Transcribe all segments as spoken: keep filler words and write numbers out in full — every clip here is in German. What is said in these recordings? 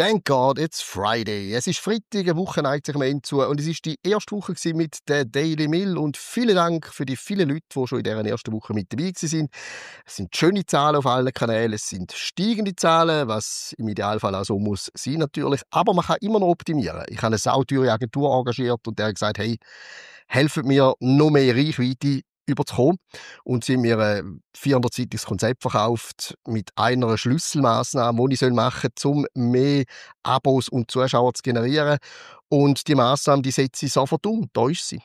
Thank God it's Friday. Es ist Freitag, eine Woche neigt sich am Ende zu und es ist die erste Woche gewesen mit der Daily Mill und vielen Dank für die vielen Leute, die schon in dieser ersten Woche mit dabei waren. Es sind schöne Zahlen auf allen Kanälen, es sind steigende Zahlen, was im Idealfall auch so muss sein natürlich, aber man kann immer noch optimieren. Ich habe eine sauteure Agentur engagiert und der hat gesagt, hey, helft mir, noch mehr Reichweite überzukommen. Und sie haben mir ein vierhundertseitiges Konzept verkauft mit einer Schlüsselmaßnahme, die ich machen soll, um mehr Abos und Zuschauer zu generieren. Und die Maßnahme, die setze ich sofort um. Da ist sie.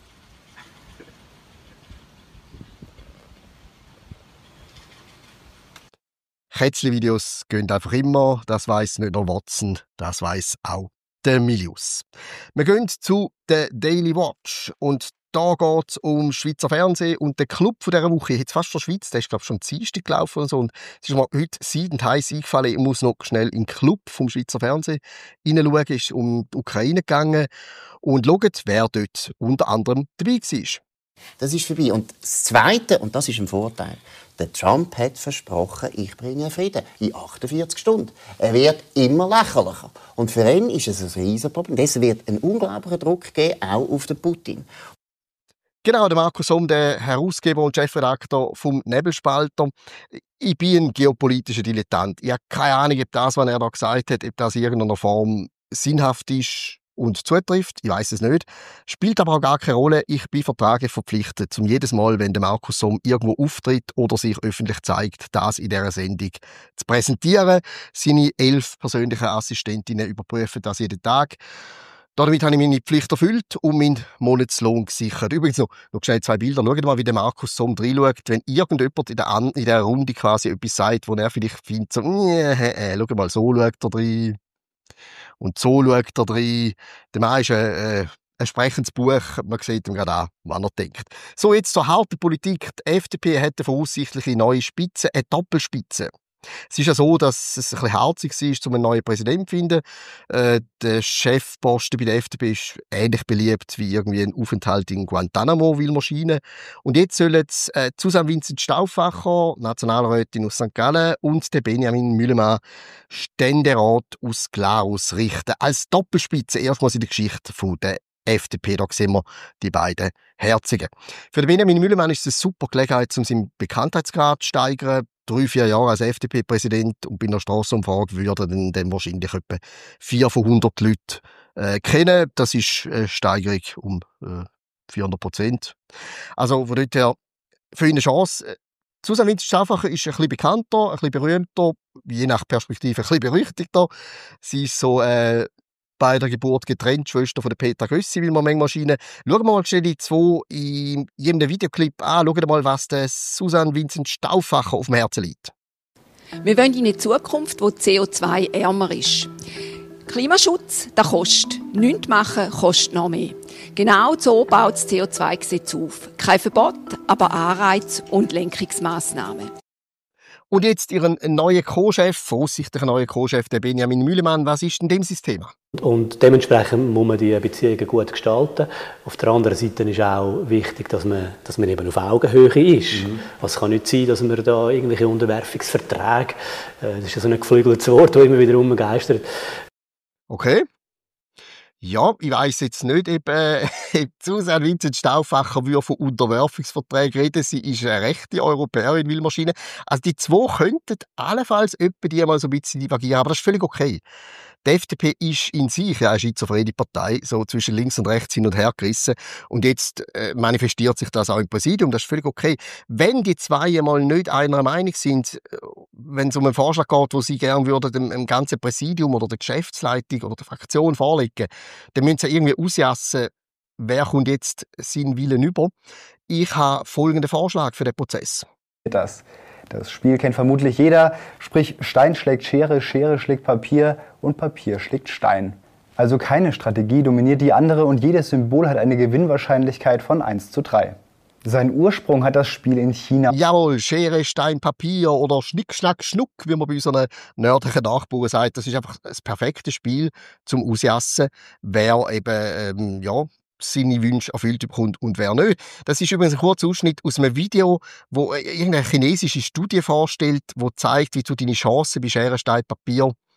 Kätzli-Videos gehen einfach immer. Das weiss nicht nur Watson, das weiss auch der Milius. Wir gehen zu der Daily Watch und da geht es um Schweizer Fernsehen und den Club von dieser Woche. Jetzt fast von der Schweiz, der ist glaube ich schon Dienstag gelaufen und so. Und es ist mir heute seidend heiß eingefallen, ich muss noch schnell in den Club vom Schweizer Fernsehen hineinschauen. Es ist um die Ukraine gegangen und schaut, wer dort unter anderem dabei war. Das ist vorbei. Und das Zweite, und das ist ein Vorteil, der Trump hat versprochen, ich bringe Frieden in achtundvierzig Stunden. Er wird immer lächerlicher. Und für ihn ist es ein Riesenproblem. Deshalb wird ein unglaublicher Druck geben, auch auf den Putin. Genau, der Markus Somm, der Herausgeber und Chefredakteur vom Nebelspalter. Ich bin ein geopolitischer Dilettant. Ich habe keine Ahnung, ob das, was er da gesagt hat, ob das in irgendeiner Form sinnhaft ist und zutrifft. Ich weiß es nicht. Spielt aber auch gar keine Rolle. Ich bin vertraglich verpflichtet, um jedes Mal, wenn der Markus Somm irgendwo auftritt oder sich öffentlich zeigt, das in dieser Sendung zu präsentieren. Seine elf persönlichen Assistentinnen überprüfen das jeden Tag. Damit habe ich meine Pflicht erfüllt und meinen Monatslohn gesichert. Übrigens noch, noch schnell zwei Bilder. Schaut mal, wie der Markus Somm reinschaut. Wenn irgendjemand in der, An in der Runde quasi etwas sagt, wo er vielleicht findet, so, äh, äh, schau mal, so schaut er rein. Und so schaut er rein. Der Mann ist ein, äh, ein sprechendes Buch. Man sieht ihm gerade an, wann er denkt. So, jetzt zur harten Politik. Die F D P hat eine voraussichtliche neue Spitze, eine Doppelspitze. Es ist ja so, dass es ein bisschen harzig war, um einen neuen Präsidenten zu finden. Äh, der Chefposten bei der F D P ist ähnlich beliebt wie irgendwie ein Aufenthalt in Guantanamo, will man scheinen. Und jetzt sollen äh, Susanne Vincent Stauffacher, Nationalrätin aus Sankt Gallen, und der Benjamin Mühlemann, Ständerat aus Glarus, richten. Als Doppelspitze erstmals in der Geschichte von der F D P. Da sehen wir die beiden Herzigen. Für den Benjamin Mühlemann ist es eine super Gelegenheit, um seinen Bekanntheitsgrad zu steigern. Drei, vier Jahre als F D P-Präsident und bei einer Strassenumfrage würden dann wahrscheinlich etwa vier von hundert Leuten äh, kennen. Das ist eine Steigerung um äh, vierhundert Prozent. Also von dort her für ihn eine Chance. Susanne Vincent Stauffacher ist ein bisschen bekannter, ein bisschen berühmter, je nach Perspektive ein bisschen berüchtigter. Sie ist so äh, bei der Geburt getrennt, Schwester von der Petra Gössi, will man manchmal scheinen. Schauen wir mal schnell die zwei in jedem Videoclip an. Schauen wir mal, was der Susanne Vincent Stauffacher auf dem Herzen liegt. Wir wollen in eine Zukunft, die C O zwei ärmer ist. Klimaschutz, das kostet. Nichts machen kostet noch mehr. Genau so baut das C O zwei Gesetz auf. Kein Verbot, aber Anreiz und Lenkungsmaßnahmen. Und jetzt Ihren neuen Co-Chef, voraussichtlichen neuen Co-Chef, der Benjamin Mühlemann. Was ist denn dem sein Thema? Und dementsprechend muss man die Beziehungen gut gestalten. Auf der anderen Seite ist auch wichtig, dass man, dass man eben auf Augenhöhe ist. Mhm. Also es kann nicht sein, dass man da irgendwelche Unterwerfungsverträge, das ist ja so ein geflügeltes Wort, das immer wieder rumgeistert. Okay. Ja, ich weiss jetzt nicht, ob, äh, ob Susanne Vincent Stauffacher würde von Unterwerfungsverträgen reden. Sie ist eine rechte Europäerin, will man scheinen. Also die zwei könnten allenfalls etwa die mal so ein bisschen divergieren, aber das ist völlig okay. Die F D P ist in sich ja eine schizophrene Partei, so zwischen links und rechts hin und her gerissen. Und jetzt äh, manifestiert sich das auch im Präsidium, das ist völlig okay. Wenn die zwei einmal nicht einer Meinung sind, wenn es um einen Vorschlag geht, wo sie gerne würden, dem, dem ganzen Präsidium oder der Geschäftsleitung oder der Fraktion vorlegen, dann müssen sie irgendwie ausjassen, wer kommt jetzt seinen Willen über. Ich habe folgenden Vorschlag für den Prozess. Das. Das Spiel kennt vermutlich jeder, sprich Stein schlägt Schere, Schere schlägt Papier und Papier schlägt Stein. Also keine Strategie dominiert die andere und jedes Symbol hat eine Gewinnwahrscheinlichkeit von eins zu drei. Seinen Ursprung hat das Spiel in China. Jawohl, Schere, Stein, Papier oder Schnick, Schnack, Schnuck, wie man bei unseren nördlichen Nachbarn sagt. Das ist einfach das perfekte Spiel zum Ausjassen, wer eben, ähm, ja, seine Wünsche erfüllt bekommt und wer nicht. Das ist übrigens ein kurzer Ausschnitt aus einem Video, wo irgendeine chinesische Studie vorstellt, wo zeigt, wie du deine Chancen bei Schere, Stein, Papier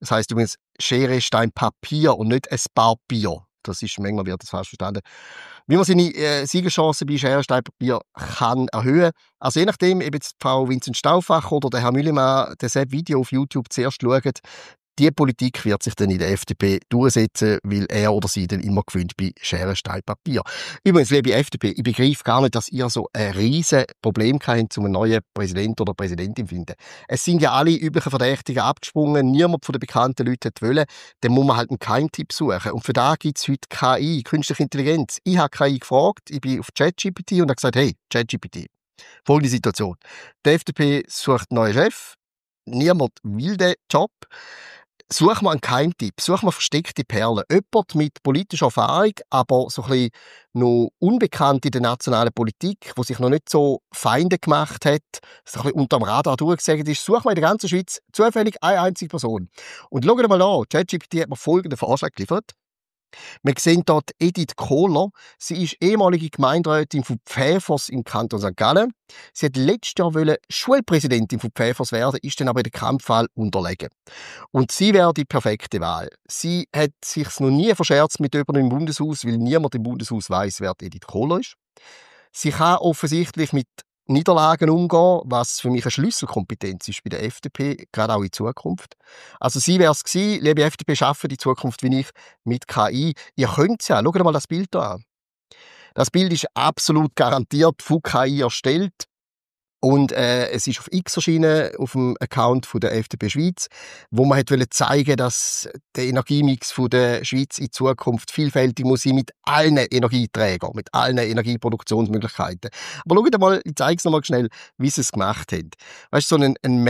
Das heisst übrigens Schere, Stein, Papier und nicht ein Papier. Das ist, manchmal wird das falsch verstanden. Wie man seine äh, Siegeschancen bei Schere, Stein, Papier kann erhöhen. Also je nachdem, ob jetzt Frau Vincent Stauffacher oder der Herr Müllemann das Video auf YouTube zuerst schauen, die Politik wird sich dann in der F D P durchsetzen, weil er oder sie dann immer gewinnt bei Schere, Stein, Papier. Übrigens, liebe F D P, ich begreife gar nicht, dass ihr so ein riesen Problem habt, um einen neuen Präsident oder Präsidentin zu finden. Es sind ja alle üblichen Verdächtigen abgesprungen, niemand von den bekannten Leuten wollte, dann muss man halt einen Keimtipp suchen. Und für da gibt es heute K I, künstliche Intelligenz. Ich habe K I gefragt, ich bin auf ChatGPT und habe gesagt, hey, ChatGPT, folgende Situation. Die F D P sucht einen neuen Chef, niemand will den Job. Such mal einen Keimtipp, such mal versteckte Perlen. Jemand mit politischer Erfahrung, aber so ein bisschen noch unbekannt in der nationalen Politik, der sich noch nicht so Feinde gemacht hat, so ein bisschen unter dem Radar durchgesagt ist. Such mal in der ganzen Schweiz zufällig eine einzige Person. Und schaut mal an, ChatGPT hat mir folgenden Vorschlag geliefert. Wir sehen dort Edith Kohler. Sie ist ehemalige Gemeinderätin von Pfäfers im Kanton Sankt Gallen. Sie hat letztes Jahr wollen Schulpräsidentin von Pfäfers werden, ist dann aber in der Kampfwahl unterlegen. Und sie wäre die perfekte Wahl. Sie hat sich noch nie verscherzt mit jemandem im Bundeshaus, weil niemand im Bundeshaus weiss, wer Edith Kohler ist. Sie kann offensichtlich mit Niederlagen umgehen, was für mich eine Schlüsselkompetenz ist bei der F D P, gerade auch in Zukunft. Also sie wäre es gewesen, liebe F D P, schaffen die Zukunft wie ich mit K I. Ihr könnt es ja, schaut mal das Bild hier an. Das Bild ist absolut garantiert von K I erstellt. Und äh, es ist auf X erschienen, auf dem Account von der F D P Schweiz, wo man wollte zeigen, dass der Energiemix von der Schweiz in Zukunft vielfältig muss sein mit allen Energieträgern, mit allen Energieproduktionsmöglichkeiten. Aber schaut mal, ich zeige es nochmal schnell, wie sie es gemacht haben. Weißt du, so ein, ein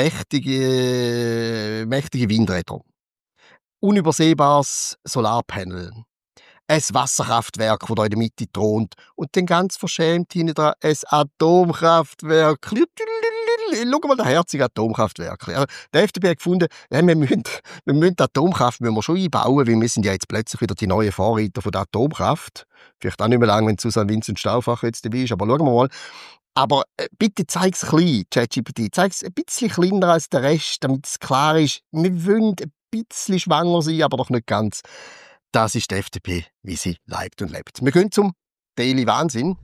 mächtige, mächtige Windräder, unübersehbares Solarpanel, ein Wasserkraftwerk, das da in der Mitte thront. Und dann ganz verschämt hinten dran ein Atomkraftwerk. Schau mal, das herzige Atomkraftwerk. Der F D P hat gefunden, ja, wir müssen, wir müssen die Atomkraft müssen wir schon einbauen, weil wir sind ja jetzt plötzlich wieder die neuen Vorreiter von der Atomkraft. Vielleicht auch nicht mehr lange, wenn Susanne Vincent Stauffacher jetzt dabei ist, aber schauen wir mal. Aber äh, bitte zeig es klein, ChatGPT. Zeig es ein bisschen kleiner als der Rest, damit es klar ist, wir wollen ein bisschen schwanger sein, aber doch nicht ganz. Das ist die F D P, wie sie leibt und lebt. Wir gehen zum Daily Wahnsinn.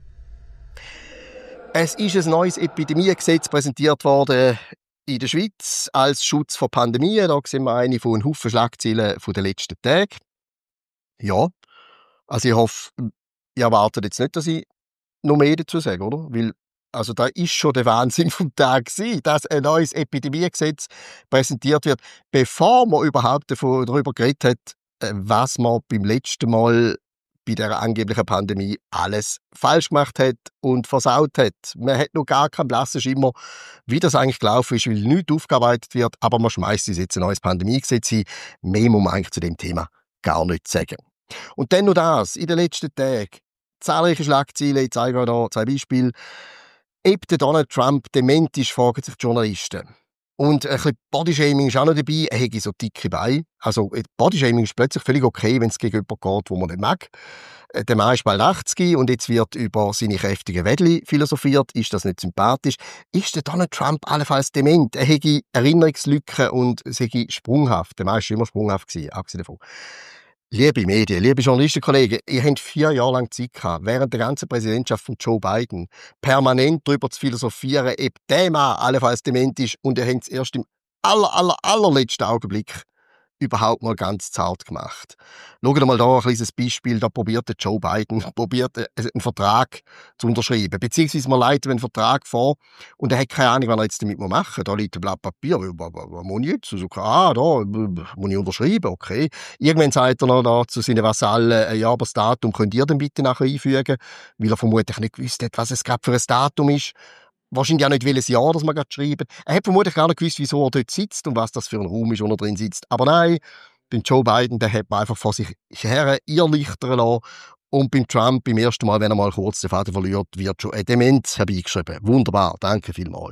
Es ist ein neues Epidemiegesetz präsentiert worden in der Schweiz als Schutz vor Pandemien. Da sehen wir eine von einem Haufen Schlagzeilen der letzten Tage. Ja, also ich hoffe, ihr erwartet jetzt nicht, dass ich noch mehr dazu sage, oder? Weil, also da ist schon der Wahnsinn vom Tag gewesen, dass ein neues Epidemiegesetz präsentiert wird, bevor man überhaupt davon, darüber geredet hat, was man beim letzten Mal bei dieser angeblichen Pandemie alles falsch gemacht hat und versaut hat. Man hat noch gar keinen blassen Schimmer, wie das eigentlich gelaufen ist, weil nichts aufgearbeitet wird, aber man schmeißt uns jetzt ein neues Pandemiegesetz ein. Mehr muss man eigentlich zu dem Thema gar nicht sagen. Und dann noch das, in den letzten Tagen, zahlreiche Schlagzeilen, ich zeige euch hier zwei Beispiele. Ob der Donald Trump dement ist, fragen sich die Journalisten. Und ein bisschen Bodyshaming ist auch noch dabei. Er hätte so dicke Beine. Also Bodyshaming ist plötzlich völlig okay, wenn es gegen jemanden geht, wo man nicht mag. Der Mann ist bald achtzig und jetzt wird über seine kräftigen Wädli philosophiert. Ist das nicht sympathisch? Ist der Donald Trump allenfalls dement? Er hätte Erinnerungslücken und sei sprunghaft. Der Mann war schon immer sprunghaft gewesen, abgesehen davon. Liebe Medien, liebe Journalistenkollegen, ihr habt vier Jahre lang Zeit gehabt, während der ganzen Präsidentschaft von Joe Biden, permanent darüber zu philosophieren, ob der Mann allenfalls dement ist, und ihr habt es erst im aller, aller, allerletzten Augenblick überhaupt mal ganz zart gemacht. Schaut mal da ein kleines Beispiel, da probiert Joe Biden probiert einen Vertrag zu unterschreiben, beziehungsweise man leitet einen Vertrag vor und er hat keine Ahnung, was er jetzt damit machen muss. Da liegt ein Blatt Papier, was, was muss ich jetzt? Also, ah, da muss ich unterschreiben, okay. Irgendwann sagt er noch da zu seinen Vasallen, ja, aber das Datum könnt ihr dann bitte nachher einfügen, weil er vermutlich nicht gewusst hat, was es gerade für ein Datum ist. Wahrscheinlich auch nicht, welches Jahr das man gerade schreiben. Er hat vermutlich gar nicht gewusst, wieso er dort sitzt und was das für ein Raum ist, wo er drin sitzt. Aber nein, beim Joe Biden, der hat man einfach vor sich her irrlichtern lassen. Und beim Trump, beim ersten Mal, wenn er mal kurz den Faden verliert, wird schon eine Demenz herbeigeschrieben. Wunderbar, danke vielmals.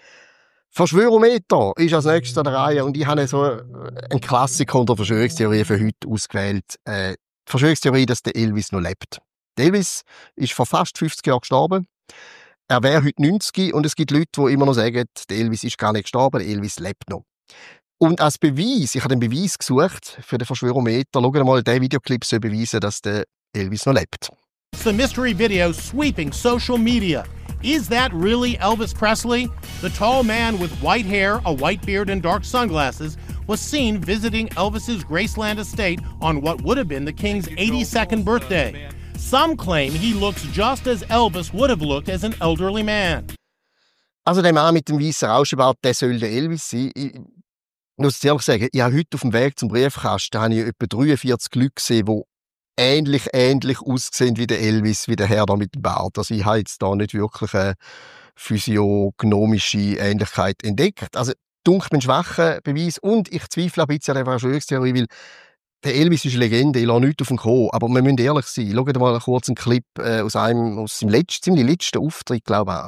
Verschwörometer ist als nächstes an der Reihe und ich habe so einen Klassiker unter Verschwörungstheorien für heute ausgewählt. Äh, die Verschwörungstheorie, dass der Elvis noch lebt. Der Elvis ist vor fast fünfzig Jahren gestorben. Er wäre heute neunzig und es gibt Leute, die immer noch sagen, der Elvis ist gar nicht gestorben, der Elvis lebt noch. Und als Beweis, ich habe den Beweis gesucht für den Verschwörometer, schaut mal, der Videoclip soll beweisen, dass der Elvis noch lebt. It's the mystery video sweeping social media. Is that really Elvis Presley? The tall man with white hair, a white beard, and dark sunglasses was seen visiting Elvis's Graceland estate on what would have been the king's eighty-second birthday. Some claim he looks just as Elvis would have looked as an elderly man. Also der Mann mit dem weißen Rauschebart, der soll der Elvis sein. Ich muss ehrlich sagen, ich habe heute auf dem Weg zum Briefkasten habe ich etwa dreiundvierzig Leute gesehen, die ähnlich, ähnlich aussehen wie der Elvis, wie der Herr da mit dem Bart. Also ich habe jetzt da nicht wirklich eine physiognomische Ähnlichkeit entdeckt. Also dunkelt mir ein schwacher Beweis und ich zweifle ein bisschen an der Verschwörungstheorie, weil der Elvis ist eine Legende, ich lasse nichts auf ihn kommen. Aber wir müssen ehrlich sein. Schaut mal einen kurzen Clip äh, aus einem, aus seinem letzten, ziemlich letzten Auftritt, glaube ich, an.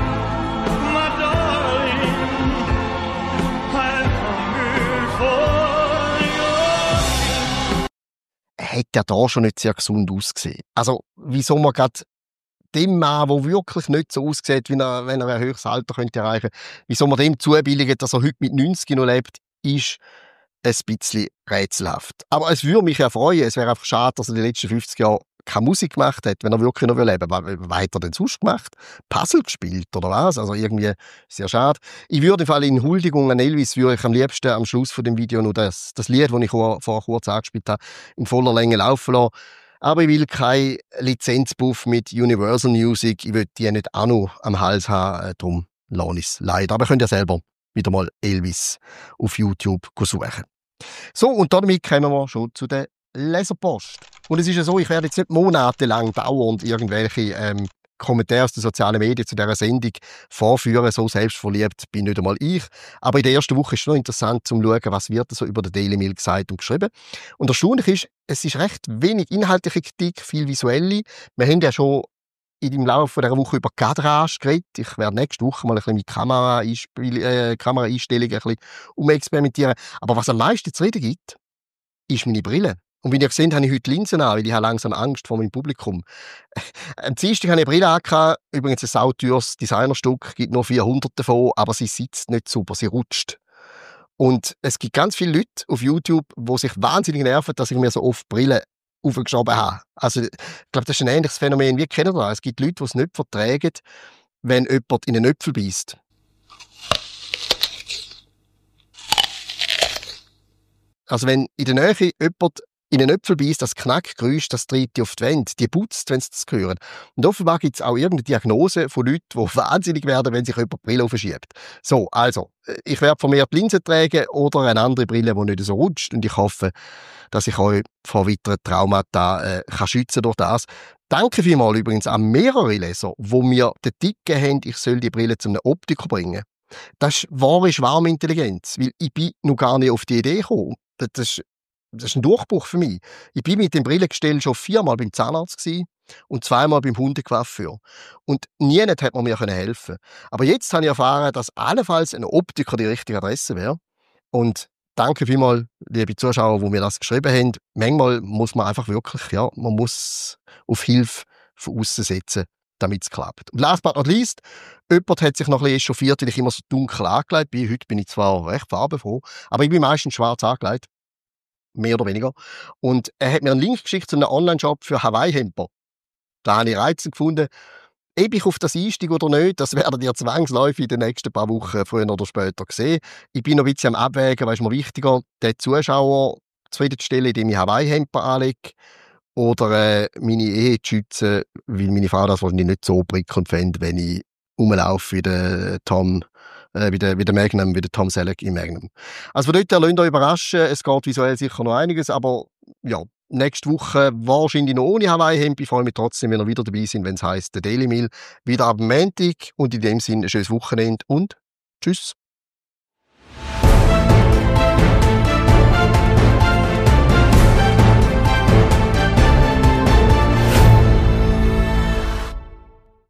Hat er da schon nicht sehr gesund ausgesehen. Also, wieso man gerade dem Mann, der wirklich nicht so aussieht, wie er, wenn er ein höheres Alter könnte erreichen könnte, wieso man dem zubilligt, dass er heute mit neunzig noch lebt, ist ein bisschen rätselhaft. Aber es würde mich ja freuen, es wäre einfach schade, dass er in den letzten fünfzig Jahren keine Musik gemacht hat, wenn er wirklich noch leben will. Was hat er denn sonst gemacht? Puzzle gespielt oder was? Also irgendwie sehr schade. Ich würde im Fall in Huldigung an Elvis würde ich am liebsten am Schluss von dem Video noch das, das Lied, das ich vor, vor kurz angespielt habe, in voller Länge laufen lassen. Aber ich will keinen Lizenzbuff mit Universal Music. Ich will die nicht auch noch am Hals haben. Darum lasse ich es leider. Aber ihr könnt ja selber wieder mal Elvis auf YouTube suchen. So, und damit kommen wir schon zu der Leserpost. Und es ist ja so, ich werde jetzt nicht monatelang dauernd irgendwelche ähm, Kommentare aus den sozialen Medien zu dieser Sendung vorführen. So selbstverliebt bin nicht einmal ich. Aber in der ersten Woche ist es noch interessant, zu schauen, was wird so über den Daily Mail gesagt und geschrieben. Und erstaunlich ist, es ist recht wenig inhaltliche Kritik, viel visuelle. Wir haben ja schon im Laufe dieser Woche über Kadrage geredet. Ich werde nächste Woche mal ein bisschen mit Kamera äh, Kameraeinstellungen ein bisschen umexperimentieren. Aber was am meisten zu reden gibt, ist meine Brille. Und wie ihr gesehen habe ich heute Linsen an, weil ich habe langsam Angst vor meinem Publikum. Am Dienstag habe ich eine Brille angehabt, übrigens ein sauteures Designerstück, gibt nur vierhundert davon, aber sie sitzt nicht super, sie rutscht. Und es gibt ganz viele Leute auf YouTube, die sich wahnsinnig nerven, dass ich mir so oft Brillen aufgeschoben habe. Also ich glaube, das ist ein ähnliches Phänomen. Wie kennen das? Es gibt Leute, die es nicht vertragen, wenn jemand in einen Äpfel beißt. Also wenn in der Nähe jemand in einen Äpfel beißt, das Knackgeräusch, das tritt auf die Wände, die putzt, wenn sie das hören. Und offenbar gibt es auch irgendeine Diagnose von Leuten, die wahnsinnig werden, wenn sich jemand die Brille aufschiebt. So, also, ich werde vermehrt Linsen tragen oder eine andere Brille, die nicht so rutscht. Und ich hoffe, dass ich euch vor weiteren Traumata äh, kann schützen durch das. Danke vielmals übrigens an mehrere Leser, die mir den Tipp gegeben haben, ich soll die Brille zu einem Optiker bringen. Das ist wahre Schwarmintelligenz, weil ich bin noch gar nicht auf die Idee gekommen. Das ist Das ist ein Durchbruch für mich. Ich bin mit dem Brillengestell schon viermal beim Zahnarzt gewesen und zweimal beim Hundecoiffeur. Und niemand hat mir helfen können. Aber jetzt habe ich erfahren, dass allenfalls ein Optiker die richtige Adresse wäre. Und danke vielmals, liebe Zuschauer, die mir das geschrieben haben. Manchmal muss man einfach wirklich, ja, man muss auf Hilfe von außen setzen, damit es klappt. Und last but not least, jemand hat sich noch ein bisschen echauffiert, weil ich immer so dunkel angelegt bin. Heute bin ich zwar recht farbenfroh, aber ich bin meistens schwarz angelegt. Mehr oder weniger. Und er hat mir einen Link geschickt zu einem Online-Shop für Hawaii-Hemper. Da habe ich reizend gefunden. Ob ich auf das einsteige oder nicht, das werdet ihr zwangsläufig in den nächsten paar Wochen früher oder später sehen. Ich bin noch ein bisschen am Abwägen, was ist mir wichtiger, den Zuschauer zufriedenzustellen, indem ich Hawaii-Hemper anlege, oder äh, meine Ehe zu schützen, weil meine Frau das wahrscheinlich nicht so prickelnd fände, wenn ich rumlaufe wie der Tom Äh, wie, der, wie der Magnum, wie der Tom Selleck im Magnum. Also von dort her lasst euch überraschen, es geht visuell sicher noch einiges, aber ja, nächste Woche wahrscheinlich noch ohne Hawaii-Hemd. Ich freue mich trotzdem, wenn ihr wieder dabei sind, wenn es heisst, der Daily Meal wieder ab Montag. Und in dem Sinne ein schönes Wochenende und tschüss.